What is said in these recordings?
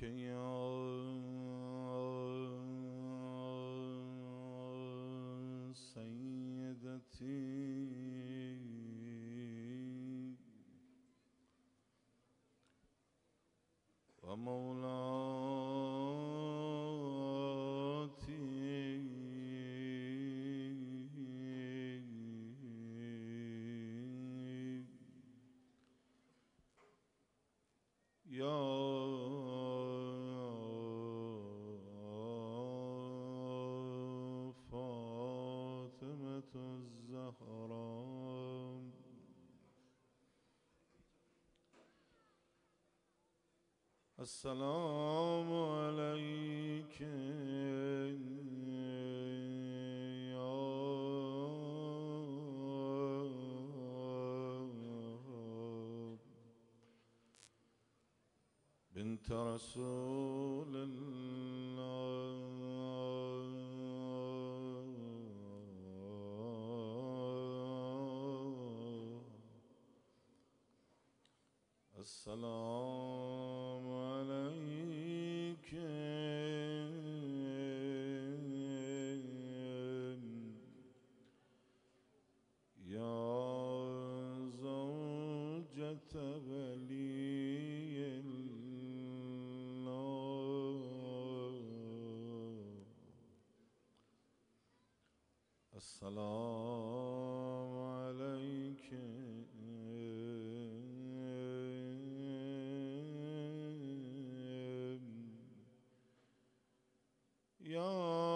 يا سيدتي ومولاتي يا فاطمة الزهراء السلام عليك يا بنت رسول الله السلام عليك يا زوجة ولي الله السلام عليك يا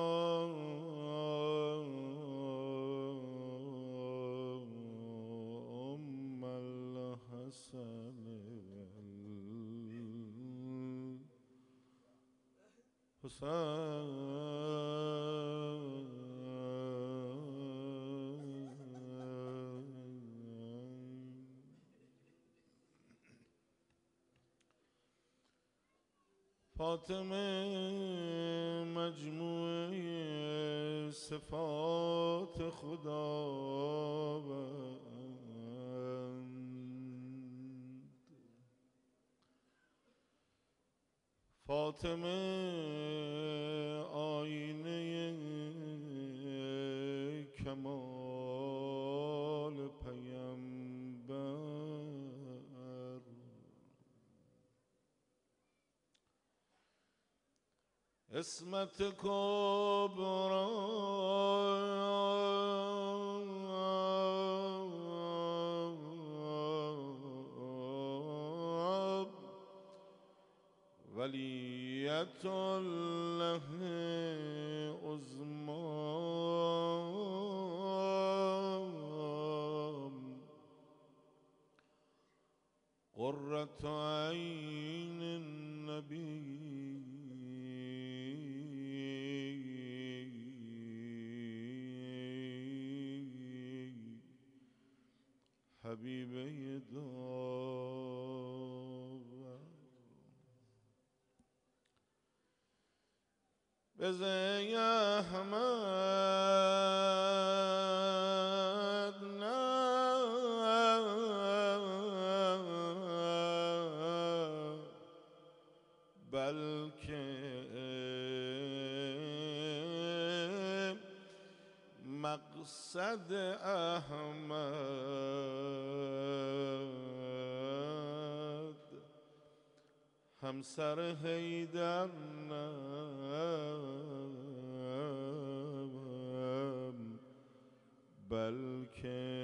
أم الحسن والحسين فاطمه مجموعه صفات خداوند فاطمه آینه کمال پیامبر عصمت کبری ولیت الله عظمی قرة عین النبی حبیبه داور بزه یا احمد نه بلکه مقصد احمد همسر حیدر نم بلکه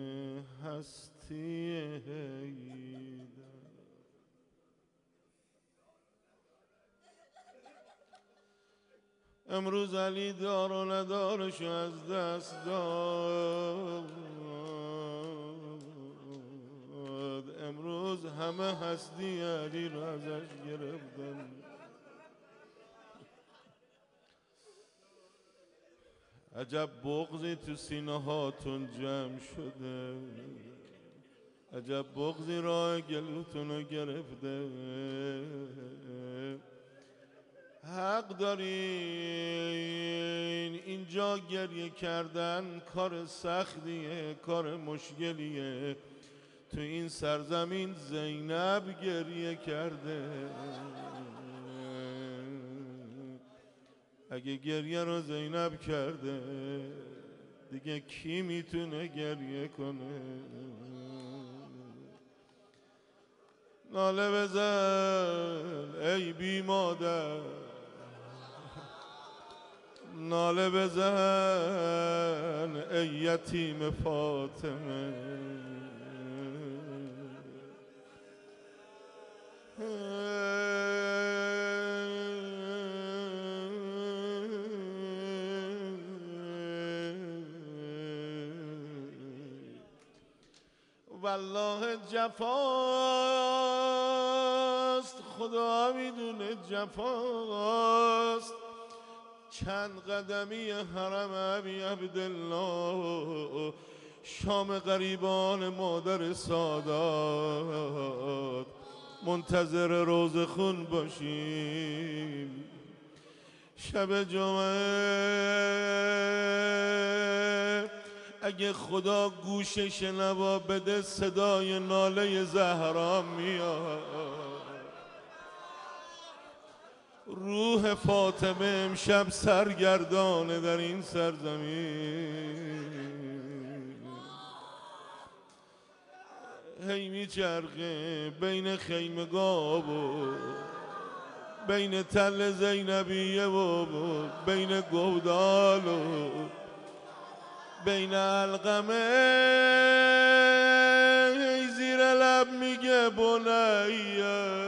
هستی حیدر امروز علی دار و ندارشو از دست داد امروز همه هستی علی رو ازش گرفتن عجب بغضی تو سینه هاتون جمع شده عجب بغضی راه گلوتون رو گرفته حق دارین اینجا گریه کردن کار سختیه کار مشکلیه تو این سرزمین زینب گریه کرده اگه گریه رو زینب کرده دیگه کی میتونه گریه کنه؟ ناله بزن ای بی مادر، ناله بزن ای یتیم فاطمه. والله جفاست، خدا میدونه جفاست. چند قدمی حرم ابی عبدالله، شام غریبان مادر سادات، منتظر روز خون باشیم. شب جمعه اگه خدا گوش شنوا بده صدای ناله زهرا میاد. روح فاطمه امشب سرگردانه در این سرزمین، هی میچرخه بین خیمگاه و بین تل زینبیه و بین گودال و بین علقمه. زیر لب میگه بنیه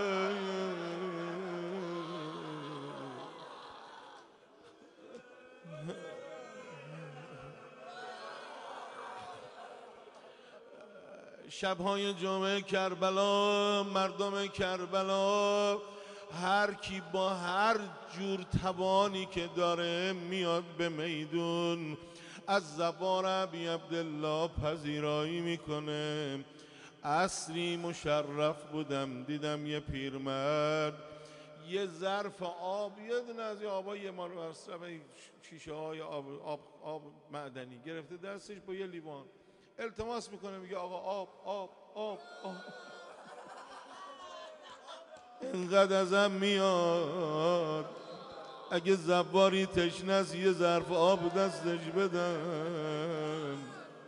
شبهای جمعه کربلا، مردم کربلا، هر کی با هر جور توانی که داره میاد به میدون، از زبان ابی عبدالله پذیرایی میکنه. عصری مشرف بودم دیدم یه پیرمرد یه ظرف آب، یه دونه از این آبا، یه مصرف شیشه های آب معدنی گرفته دستش با یه لیوان، التماس میکنه میگه آقا آب آب آب آب. اینقدر ازم میاد اگه زباری تشنه است یه ظرف آب دستش بدم.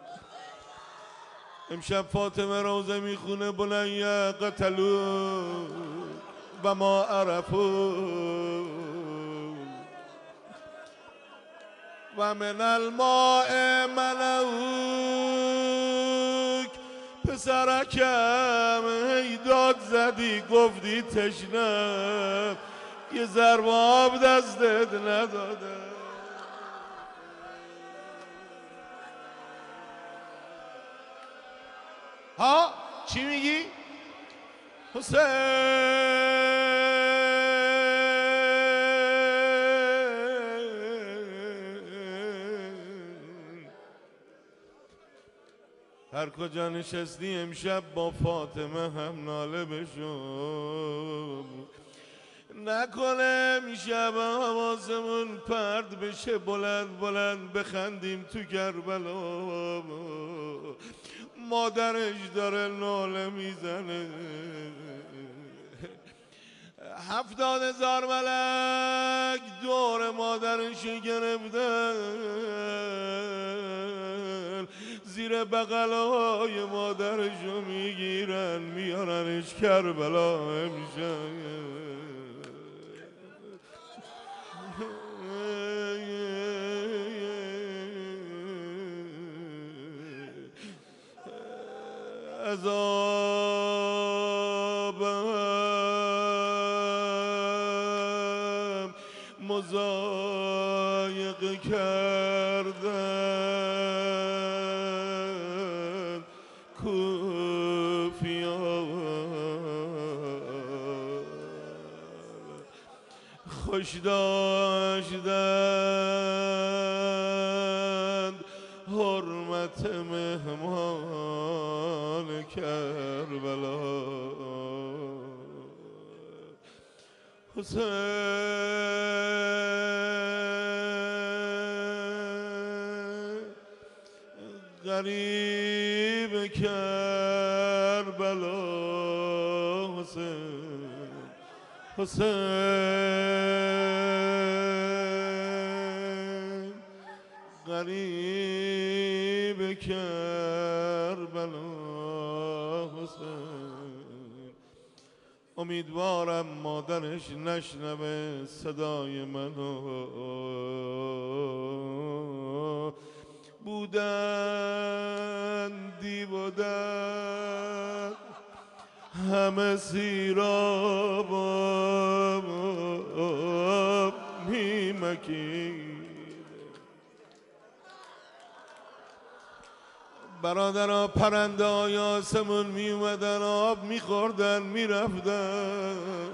امشب فاطمه روزه میخونه بنیه قتلو و ما عرفو و من الماء ملوک. پسرکم هی داد زدی گفتی تشنه، یه ضرب آب دستت نداده. ها چی میگی؟ حسین هر کجا نشستی امشب با فاطمه هم ناله بشو. نکنه امشب حواسمون پرد بشه، بلند بلند بخندیم تو کربلا. مادرش داره ناله میزنه، 70,000 ملک دور مادرش گرفتن، زیر بغلای مادرشو میگیرن میارنش کربلا امشب. عذابم مضایقه کردن کوفیان، خوش داشتند حرمت مهمان کربلا. حسین غریب کربلا، حسین حسین غریب کربلا حسین، امیدوارم مادرش نشنوه صدای منو. بودن دیو و دد همه سیراب میمکید. برادرها پرنده های آسمون می اومدن آب میخوردن میرفتن،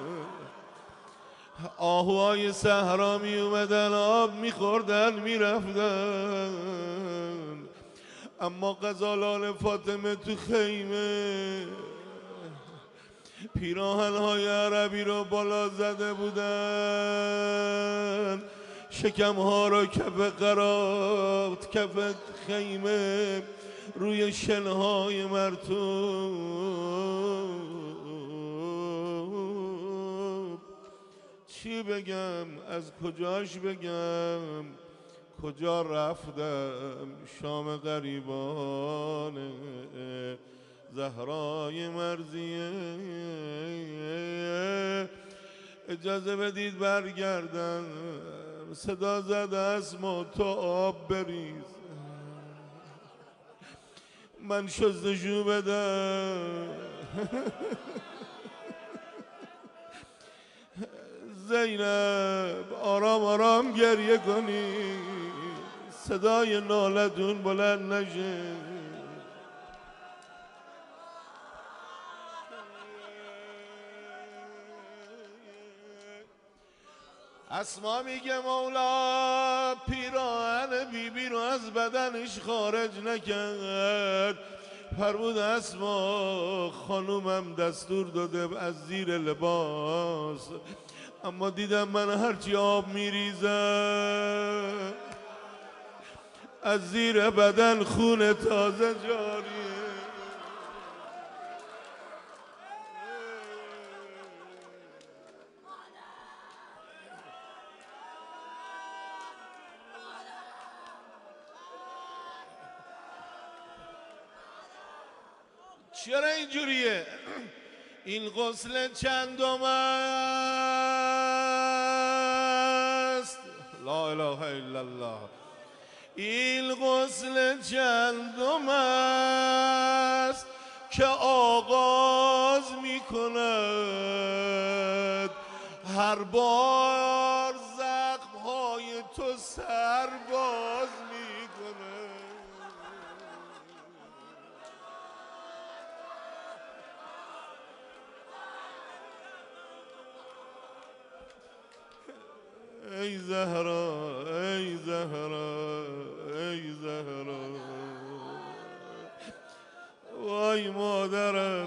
آهوهای صحرا می اومدن آب میخوردن میرفتن، اما غزالان فاطمه تو خیمه پیراهن‌های عربی رو بالا زده بودن، شکم‌ها رو کف قرات کف خیمه روی شنهای مرطوب. چی بگم از کجاش بگم، کجا رفتم شام غریبانه زهرای مرزیه. اجازه بدید برگردم، صدا زده اسما تو آب بریز، من شستشو بدم. زینب آرام آرام گریه کنی، صدای نالتون بلند نشه. اسما میگه مولا پیراهن بیبی رو از بدنش خارج نکرد. فرمود اسما خانومم دستور داده از زیر لباس، اما دیدم من هرچی آب میریزم از زیر بدن خون تازه جاریه. چرا اینجوریه؟ این غسل چندم است؟ لا اله الا الله. این غسل چندم است که آغاز می کند، هر بار زخمهای تو سرباز می کند. ای زهرا ای زهرا ای زهرا، وای مادرم.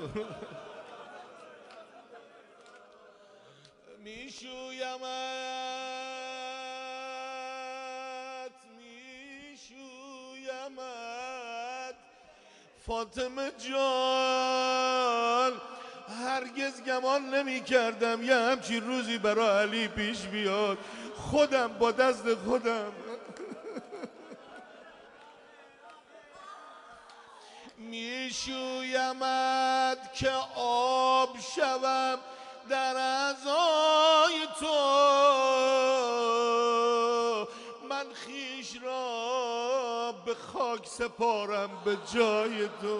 میشویمت فاطمه جان، هرگز گمان نمی کردم یه همچین روزی برای علی پیش بیاد. خودم با دست خودم میشویمت که آب شوم در اعضای تو، من خیش را به خاک سپارم به جای تو.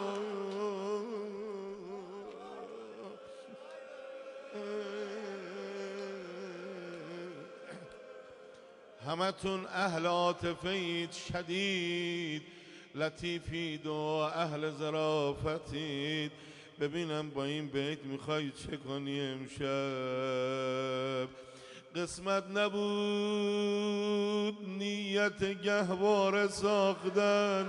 همتون اهل عاطفه‌اید شدید، لطیفید و اهل ظرافتید. ببینم با این بیت میخوای چه کنی امشب؟ قسمت نبود نیت گهواره ساختن،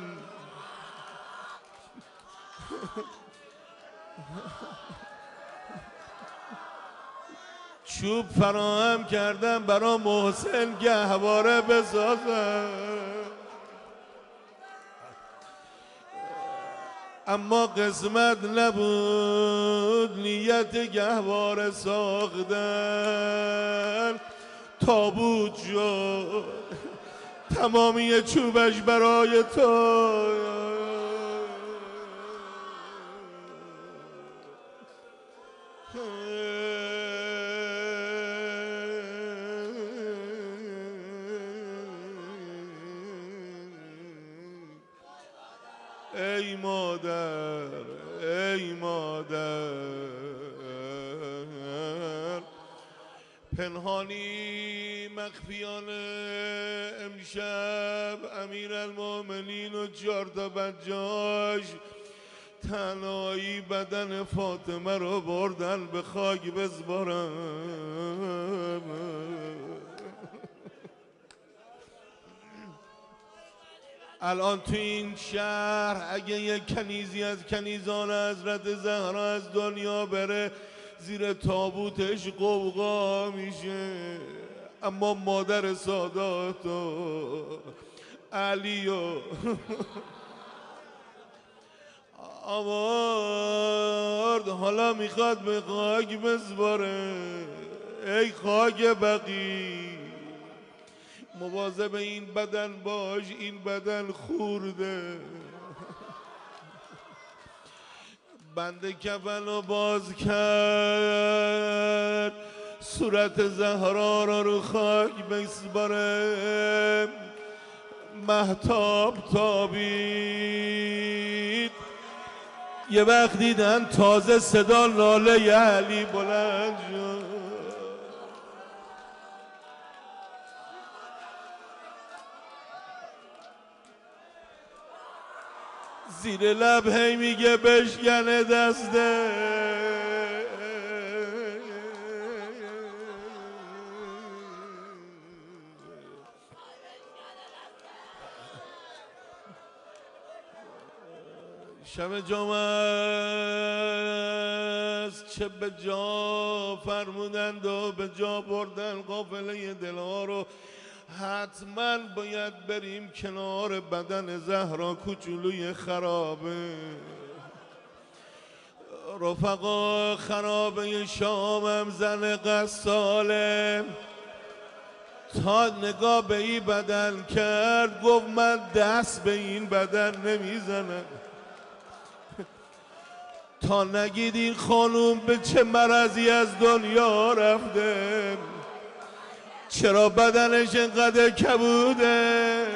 چوب فراهم کردم برا محسن گهواره بسازم، اما قسمت نبود نیت گهواره ساختن. تابوت شد تمامی چوبش برای تو. ای مادر ای مادر. پنهانی مخفیانه امشب امیرالمومنین و 4 تا بچه‌اش تنهایی بدن فاطمه رو بردن به خاک بسپارن. الان تو این شهر اگه یک کنیزی از کنیزان حضرت زهرا از دنیا بره زیر تابوتش قوقا میشه، اما مادر سادات و علی و آورد حالا میخواد به خاک بسپاره. ای خاک بقی مواظب این بدن باش، این بدن خورده. بنده کفن رو باز کرد صورت زهرا رو خاک بسپاره. مهتاب تابید، یه وقت دیدن تازه صدا ناله علی بلند شد. زیر لب هی میگه بشکنه دسته. شب جمعه است چه به جا فرمودند و به جا بردن قافله دلها رو. حتما باید بریم کنار بدن زهرا کوچولوی خرابه. رفقا خرابه شامم زن قصاله تا نگاه به این بدن کرد گفت من دست به این بدن نمیزنم تا نگید این خانوم به چه مرضی از دنیا رفته، چرا بدنش اینقدر کبوده.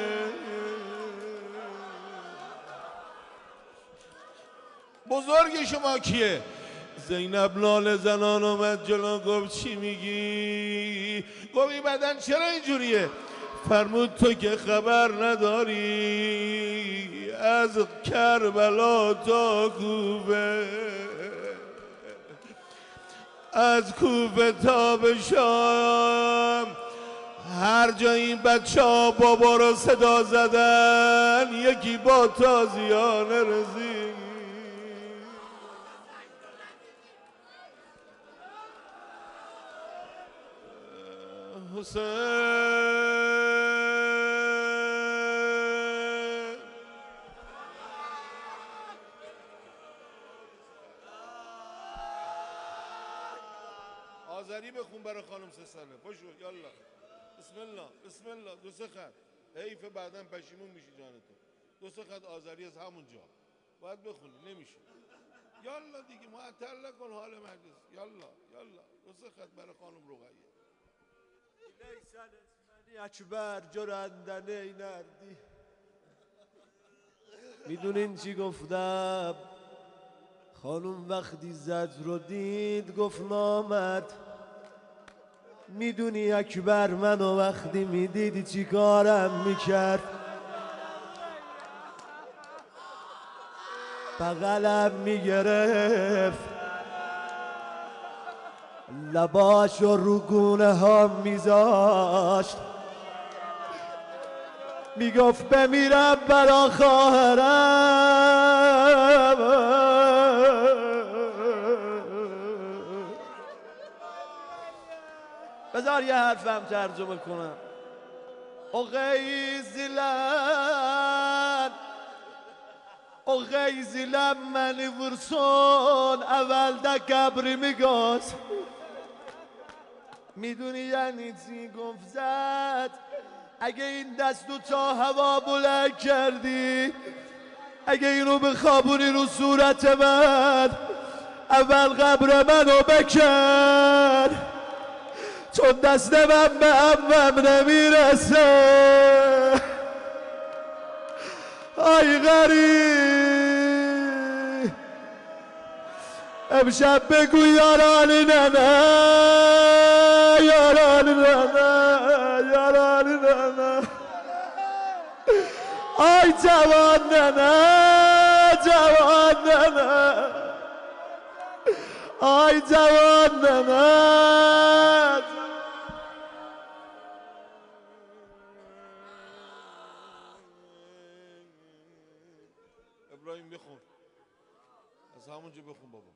بزرگ شما کیه؟ زینب لاله زنان اومد جلو گفت چی میگی؟ گفت این بدن چرا اینجوریه؟ فرمود تو که خبر نداری از کربلا تا کوفه، از کوفه تا به شام هر جا این بچه ها بابا رو صدا زدن یکی با تازیانه رسید. حسین آذری بخون برای خانم 3 ساله. پاشو یالا بسم الله بسم الله. 2 3 خط حیف بعداً پشیمون میشی جانتون. 2 3 خط آذری از همونجا باید بخونی نمیشه. یالا دیگه معطل نکن حال مجلس. یالا یالا 2 3 خط برای خانم رقیه. لیسن اسمنی اکبر جرندن ای نردی. میدونین چی گفتم؟ خانوم وقتی زد رو دید گفت نامد. میدونی اکبر منو وقتی میدیدی چی کارم میکرد؟ بغلم میگرفت لباش رو گونه ها میذاشت میگفت بمیرم برا خواهرم. بذار یه حرفم ترجمه کنم. O geyzilen beni vursun evvelde kabrimi göz. میدونی یعنی چی گفت زد؟ اگه این دستو تا هوا بلند کردی، اگه اینو بخوابونی رو صورت من، اول قبر منو بکن، چون دست من به عمم نمیرسه. آی غریب امشب بگو یاران ننه، یاران ننه، یاران ننه. آی جوان ننه، جوان ننه، آی جوان ننه. ابراهیم بخون، از همونجا بخون بابا.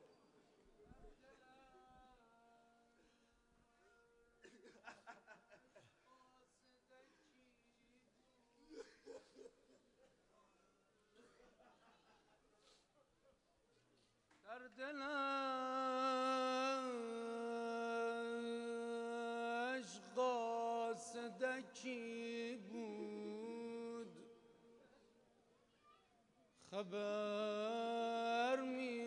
در دلش قاصدکی بود، خبر می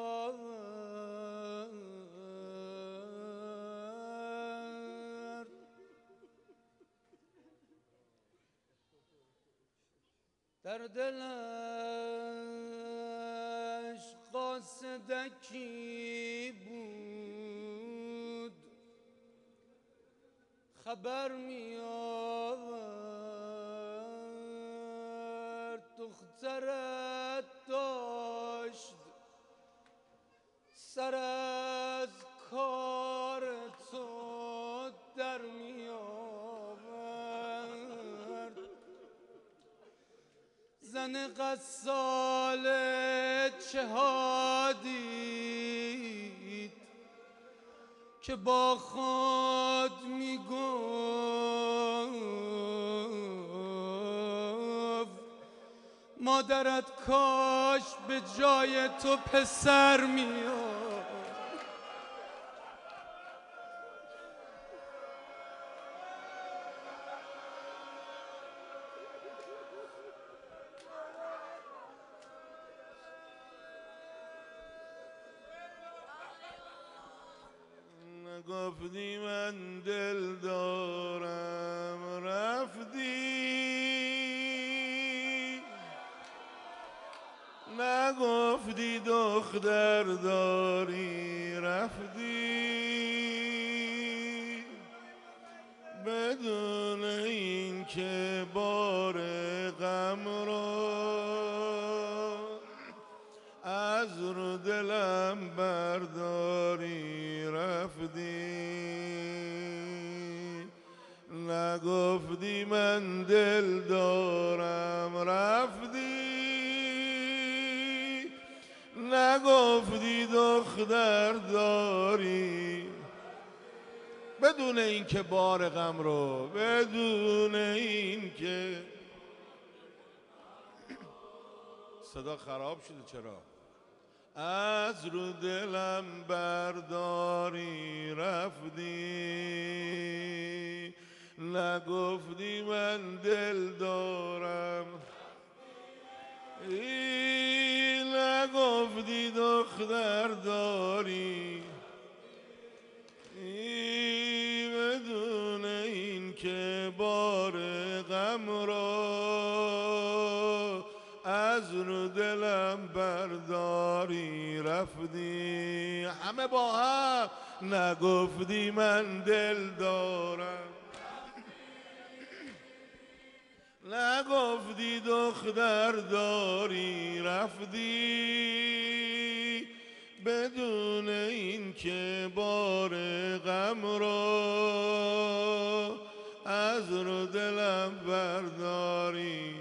آورد. در دلش قاصدکی بود، خبر می آورد. دخترت داشت سر از کار تو در می آورد. زن غسال چه ها دید که با خود می گفت مادرت کاش به جای تو پسر می آورد. نگفتی من دل دارم رفتی، نگفتی دختر داری رفتی، بدون این که بار غم را از رو دلم برداری رفتی. نگفتی من دل دارم رفتی، نگفتی دختر داری، بدون اینکه بار غم رو، بدون اینکه صدا خراب شده چرا؟ از رو دلم برداری رفتی، نگفتی من دل دارم، نگفتی دختر داری، بدون این که بار غم را از رو دلم برداری رفتی. همه با هم نگفتی من دل دارم، نگفتی دختر داری رفتی، بدون این که بار غم را از رو دلم برداری.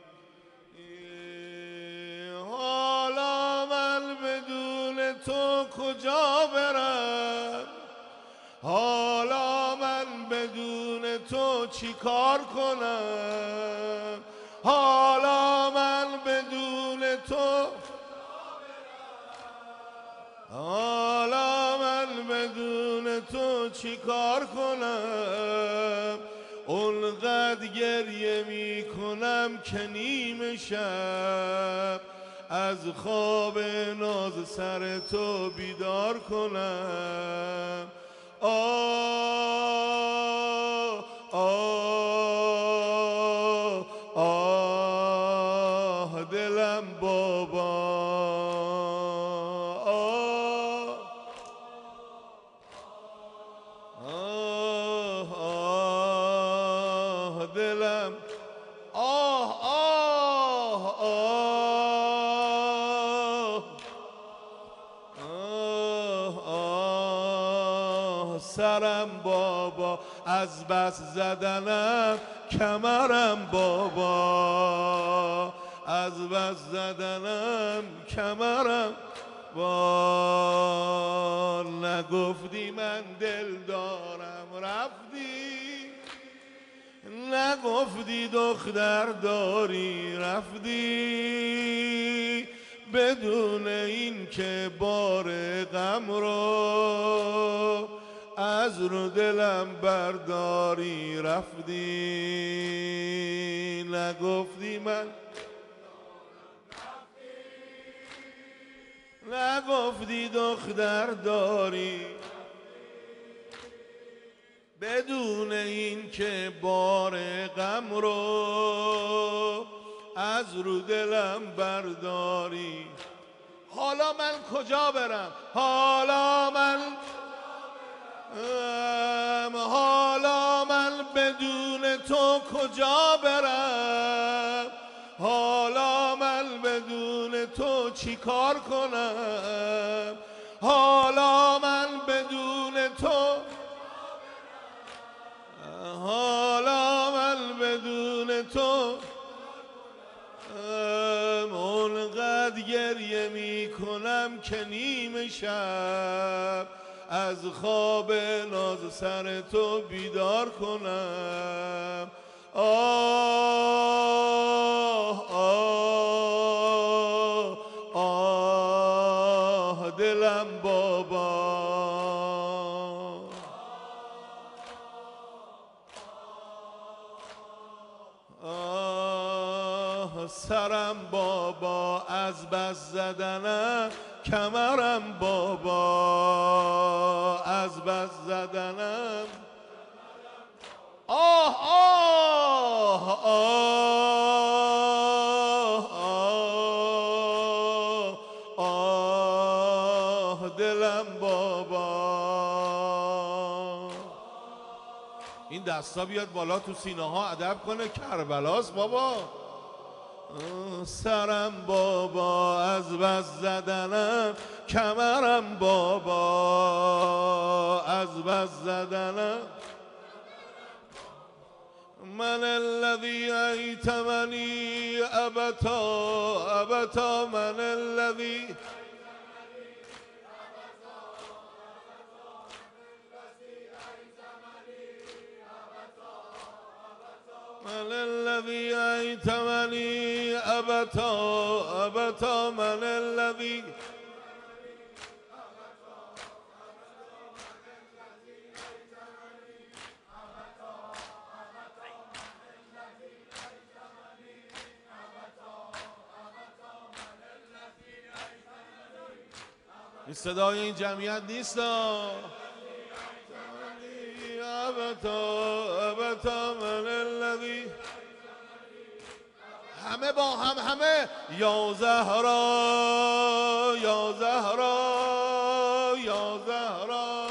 حالا من بدون تو کجا برم، حالا من بدون تو چی کار کنم، حالا من بدون تو، حالا من بدون تو چی کار کنم، اونقدر گریه میکنم که نیمه شب از خواب ناز سر تو بیدار کنم. آه آه آه دلم بابا، آه آه آه دلم، آه آه آه آه آه سرم بابا، از بس زدنم کمرم بابا، از بس زدنم کمرم با. نگفتی من دل دارم رفتی، نگفتی دختر داری رفتی، بدون این که بار غم رو از رو دلم برداری رفتی. نگفتی من، نگفتی دختر داری، بدون این که بار غم رو از رو دلم برداری. حالا من کجا برم، حالا من بدون تو کجا برم، حالا من بدون تو چی کار کنم، حالا من بدون تو، حالا من بدون تو اونقدر گریه میکنم که نیمه شب از خواب ناز سر تو بیدار کنم. آه آه آه دلم بابا، آه سرم بابا، از بس زدنم کمرم بابا، از بس زدنم، آه آه آه آه آه دلم بابا. این دستا بیاد بالا تو سینه ها ادب کنه، کربلاست بابا. سرم بابا، از بس زدنم کمرم بابا، از بس زدنم. من الذي ایتمنی ابتا ابتا، من الذي من الذي ایتمنی ابتا ابتا، من الذي این صدای این جمعیت نیست. ابتا ابتا من الذی، همه با هم، همه یا زهرا یا زهرا یا زهرا.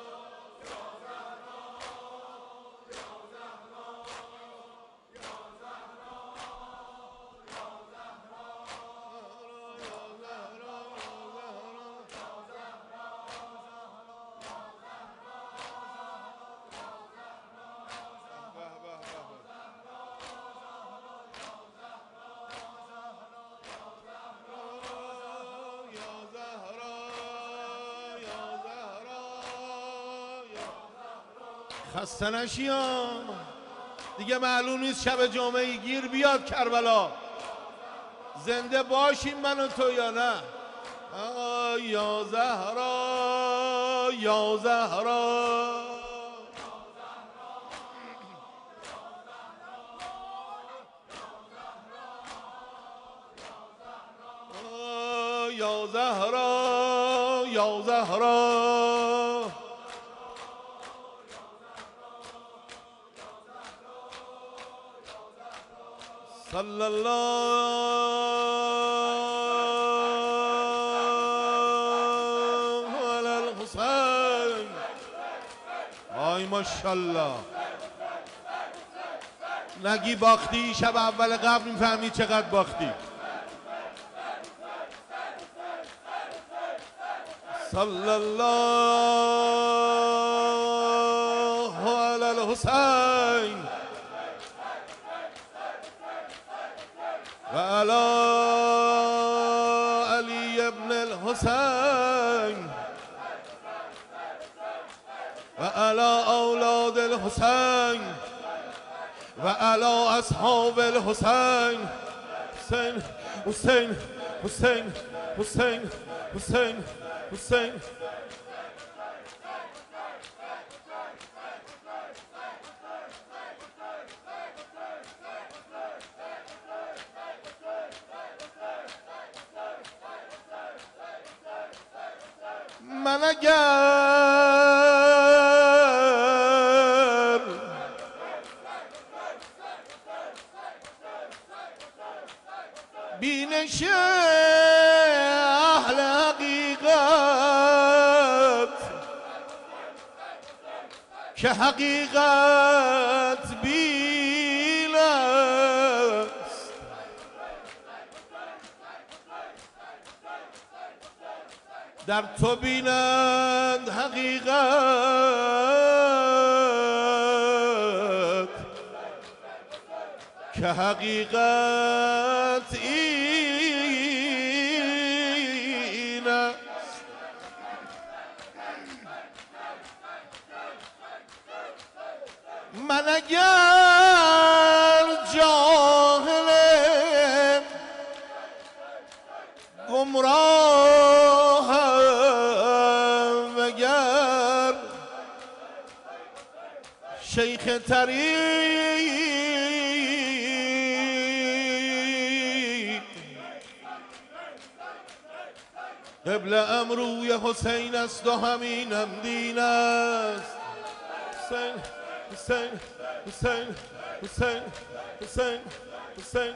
خسته نشیام دیگه، معلوم نیست شب جمعه گیر بیاد کربلا، زنده باشیم من و تو یا نه. یا زهرا یا زهرا یا زهرا یا زهرا صلی الله علی الحسین. آی ماشاءالله. نگی باختی شب اول قبل میفهمی چقدر باختی. صلی الله علی الحسین و علی علی ابن الحسین و علی اولاد الحسین و علی اصحاب الحسین. حسین حسین حسین حسین حسین حسین. من اگر بینش اهل حقیقت که حقیقت بین است، در تو بینند حقیقت که حقیقت این است. من اگر جاهل گمراهم وگر شیخ طریق قبله‌ام روی حسین است و همینم دین است. حسین حسین حسین حسین حسین حسین.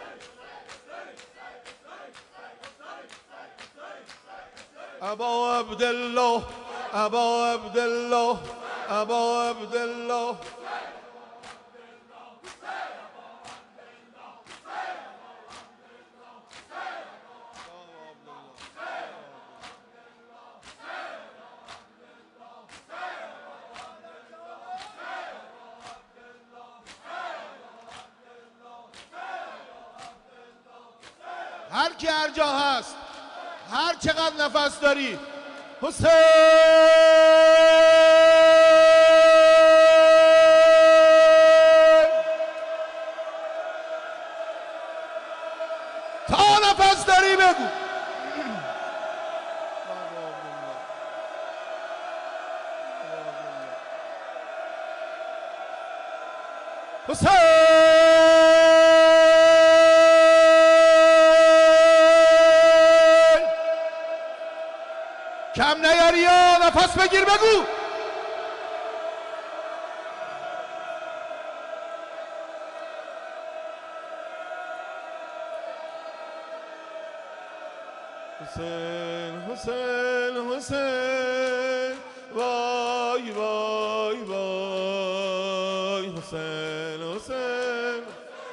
ابا عبدالله ابا عبدالله ابا عبدالله. هر کی هر جا هست، هر چقدر نفس داری، حسین تا نفس داری بگو. حسین کم نیاری یا نفس بگیر بگو. حسین حسین حسین وای وای وای. حسین حسین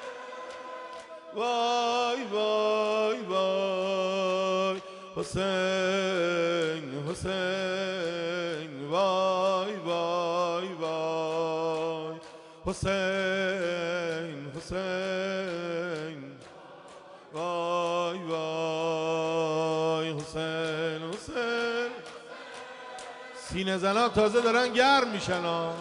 وای وای وای. حسین حسین وای وای وای. حسین حسین وای وای. حسین حسین. سینه زنا تازه دارن گرم میشن ها.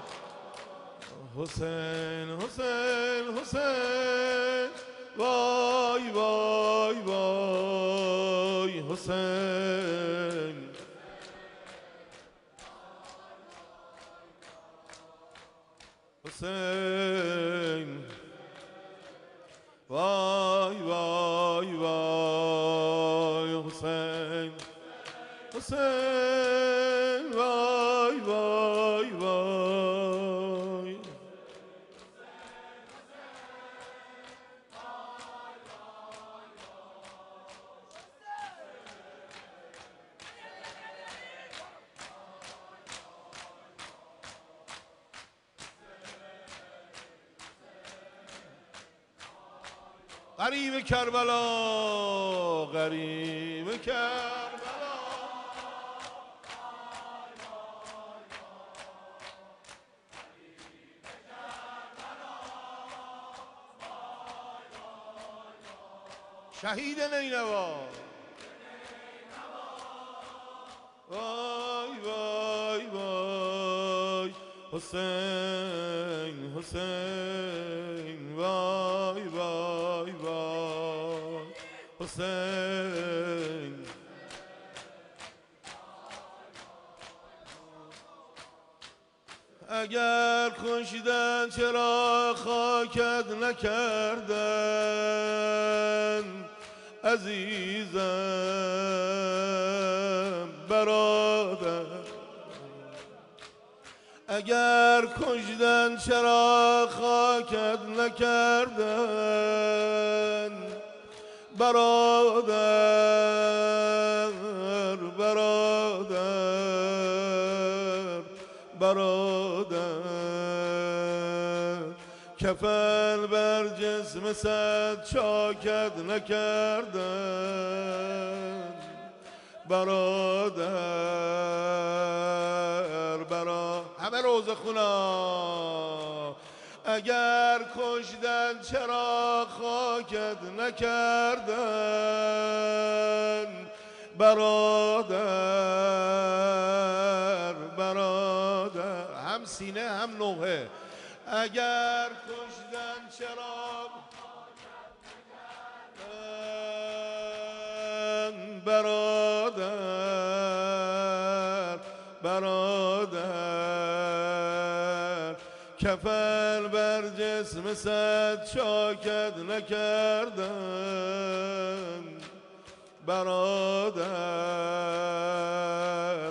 حسین حسین حسین وای وای وای. حسین حسین وای وای وای. حسین غریب کربلا غریب کربلا شهید نینوا وای وای وای حسین حسین وای وای وای حسین اگر کشیدن چرا خاکت نکردن عزیزم برادر اگر کشیدن چرا خاکت نکردن برادر برادر برادر کفن بر جسم صد چاکت نکردن برادر همه روز خونا اگر کشدن چرا خاکت نکردن برادر برادر هم سینه هم نوحه اگر کشدن چرا برادر برادر کفن بر جسم صد چاکت نکردن برادر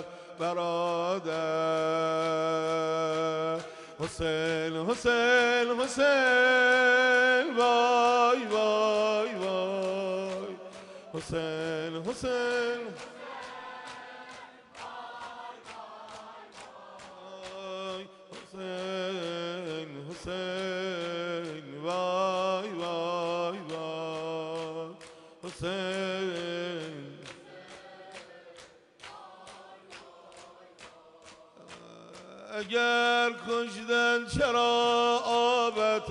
برادر حسین حسین حسین وای وای وای حسین حسین حسین حسین وای وای وای حسین اگر کشدن چرا آبت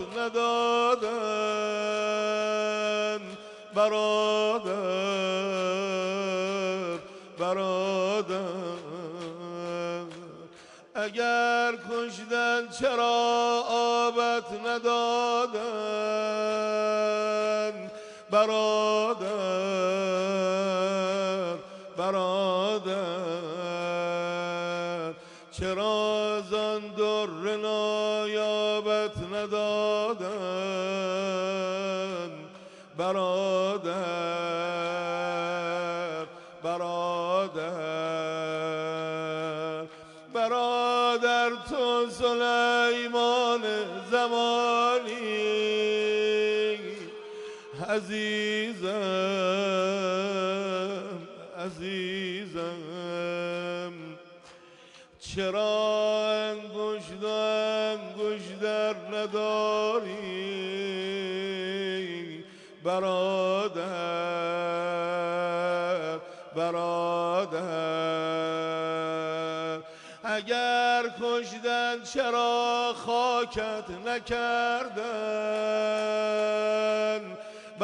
ندادن برادر برادر اگر کشدن چرا آبت ندادن برادر برادر چرا زان در نایابت ندادن برادر برادر برادر تو سلیمان زمانی عزیزم عزیزم چرا انگشت در نداری برادر برادر اگر کشدن چرا خاکت نکردن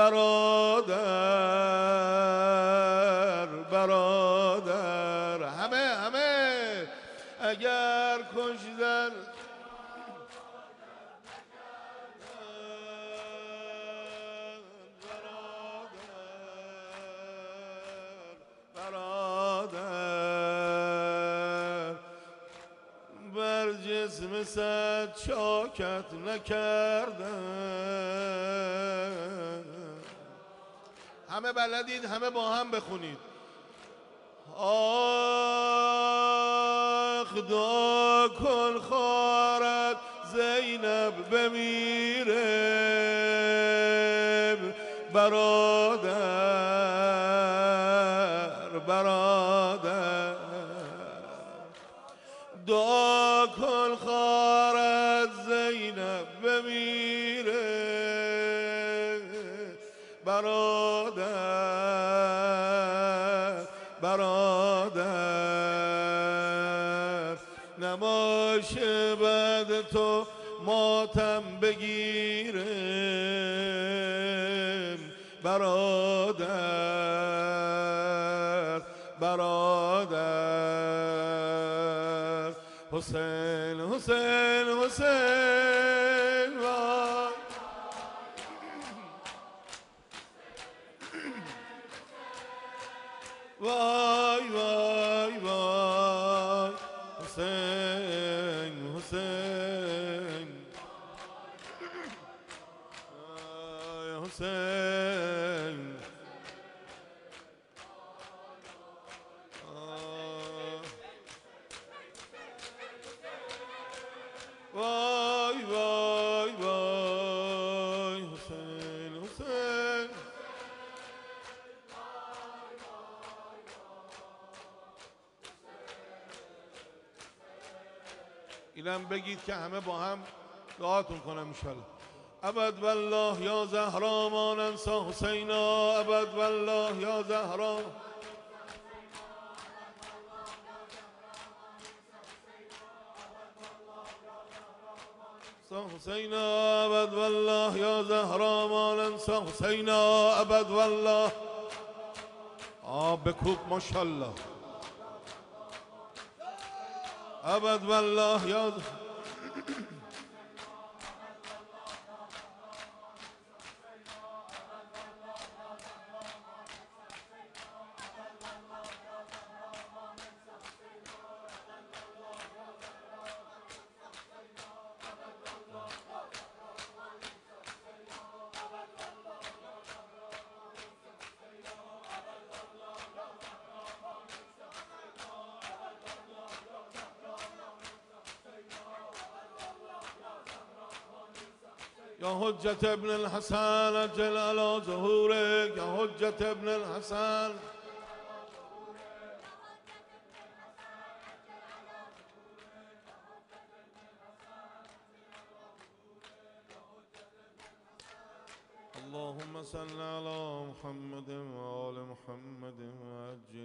برادر برادر همه اگر کشدن برادر بر جسم صد چاکت نکردن همه بلدید همه با هم بخونید آخ دعا کن خارت زینب بمیره برادر برادر دعا کن خارت زینب بمیره برادر برادر نباشه بعد تو ماتم بگیرم برادر برادر حسین حسین حسین وای وای وای حسین حسین وای حسین وای وای وای حسین حسین اینم بگید که همه با هم دعاتون کنم انشالله. ابد والله یا زهرا ما ننسى حسینا ابد والله یا زهرا حسینا ابد والله یا زهرا ما ننسى حسینا ابد والله بکوب ماشاءالله ابد والله یا یا حجت ابن الحسن اجل على ظهورك یا حجت ابن الحسن اللهم صل على محمد وآل محمد وعجل